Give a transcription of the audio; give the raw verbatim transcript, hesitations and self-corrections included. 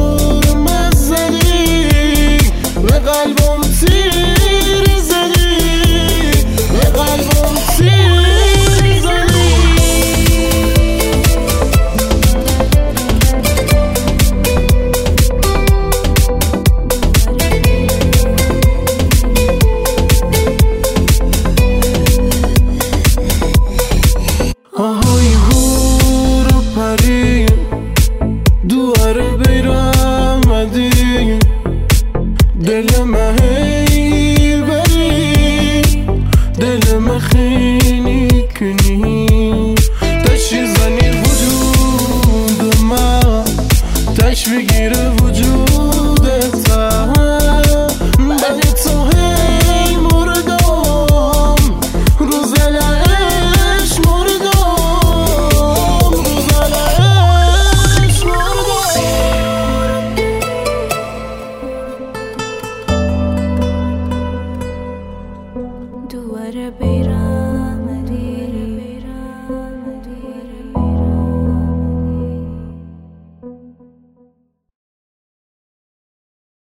هورم زدی به قلبم تیر زدی به قلبم تیر زدی آهای هور و پری دواره بیرامدی دل من هی بری دل من خیلی کنی تشی زنی وجود من تش بگیره وجودت بدی تو هی مردم روز لعش مردم روز لعش مردم دوباره بیرم